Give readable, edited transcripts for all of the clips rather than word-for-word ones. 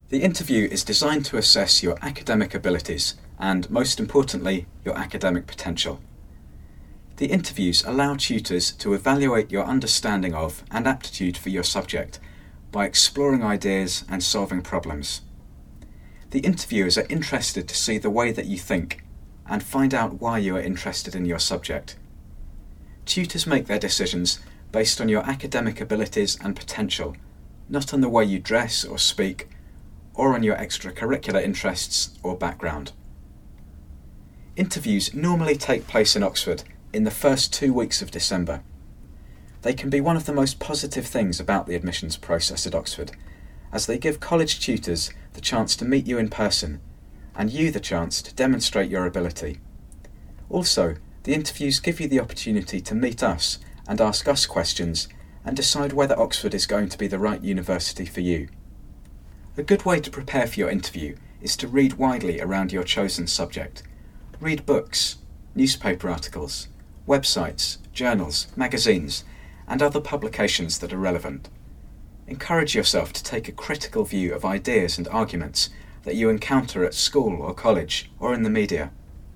The interview is designed to assess your academic abilities and, most importantly, your academic potential. The interviews allow tutors to evaluate your understanding of and aptitude for your subject by exploring ideas and solving problems. The interviewers are interested to see the way that you think and find out why you are interested in your subject. Tutors make their decisions based on your academic abilities and potential, not on the way you dress or speak, or on your extracurricular interests or background. Interviews normally take place in Oxford in the first 2 weeks of December. They can be one of the most positive things about the admissions process at Oxford, as they give college tutors the chance to meet you in person, and you the chance to demonstrate your ability. Also, the interviews give you the opportunity to meet us and ask us questions and decide whether Oxford is going to be the right university for you. A good way to prepare for your interview is to read widely around your chosen subject. Read books, newspaper articles, websites, journals, magazines, and other publications that are relevant. Encourage yourself to take a critical view of ideas and arguments that you encounter at school or college or in the media.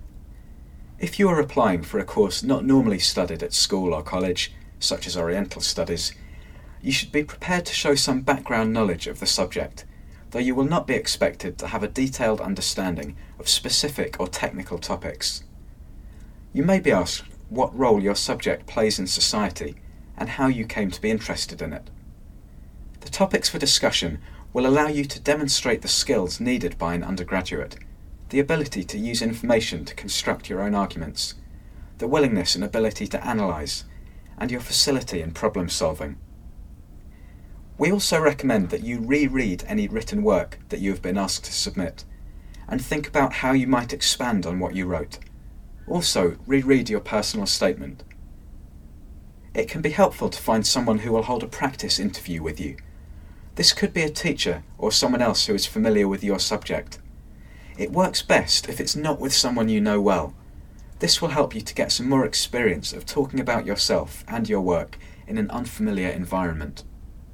If you are applying for a course not normally studied at school or college, such as Oriental Studies, you should be prepared to show some background knowledge of the subject, though you will not be expected to have a detailed understanding of specific or technical topics. You may be asked what role your subject plays in society and how you came to be interested in it. The topics for discussion will allow you to demonstrate the skills needed by an undergraduate, the ability to use information to construct your own arguments, the willingness and ability to analyse, and your facility in problem solving. We also recommend that you reread any written work that you have been asked to submit, and think about how you might expand on what you wrote. Also, reread your personal statement. It can be helpful to find someone who will hold a practice interview with you. This could be a teacher or someone else who is familiar with your subject. It works best if it's not with someone you know well. This will help you to get some more experience of talking about yourself and your work in an unfamiliar environment.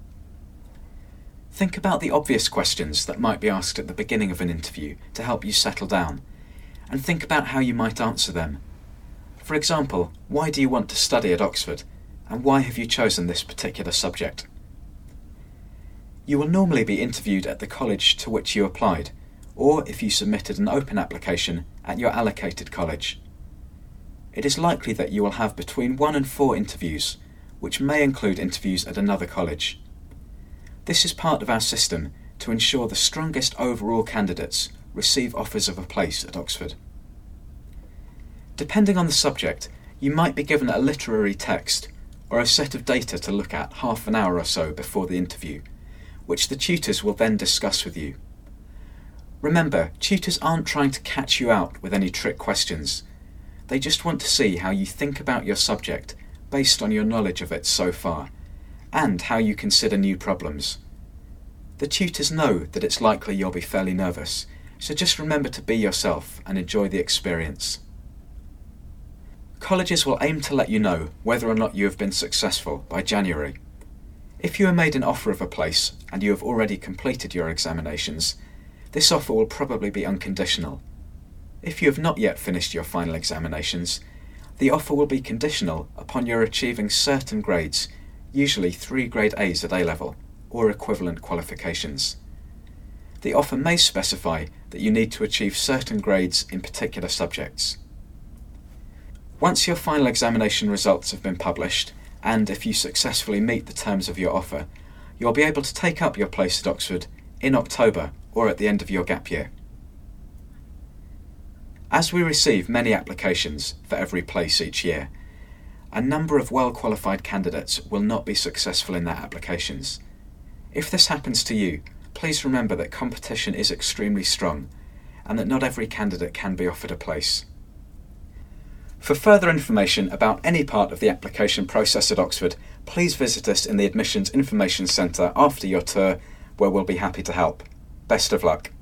Think about the obvious questions that might be asked at the beginning of an interview to help you settle down, and think about how you might answer them. For example, why do you want to study at Oxford, and why have you chosen this particular subject? You will normally be interviewed at the college to which you applied, or if you submitted an open application, at your allocated college. It is likely that you will have between 1 and 4 interviews, which may include interviews at another college. This is part of our system to ensure the strongest overall candidates receive offers of a place at Oxford. Depending on the subject, you might be given a literary text or a set of data to look at half an hour or so before the interview, which the tutors will then discuss with you. Remember, tutors aren't trying to catch you out with any trick questions. They just want to see how you think about your subject based on your knowledge of it so far, and how you consider new problems. The tutors know that it's likely you'll be fairly nervous, so just remember to be yourself and enjoy the experience. Colleges will aim to let you know whether or not you have been successful by January. If you are made an offer of a place and you have already completed your examinations, this offer will probably be unconditional. If you have not yet finished your final examinations, the offer will be conditional upon your achieving certain grades, usually 3 grade A's at A-level, or equivalent qualifications. The offer may specify that you need to achieve certain grades in particular subjects. Once your final examination results have been published, and if you successfully meet the terms of your offer, you'll be able to take up your place at Oxford in October or at the end of your gap year. As we receive many applications for every place each year, a number of well-qualified candidates will not be successful in their applications. If this happens to you, please remember that competition is extremely strong and that not every candidate can be offered a place. For further information about any part of the application process at Oxford, please visit us in the Admissions Information Centre after your tour, where we'll be happy to help. Best of luck.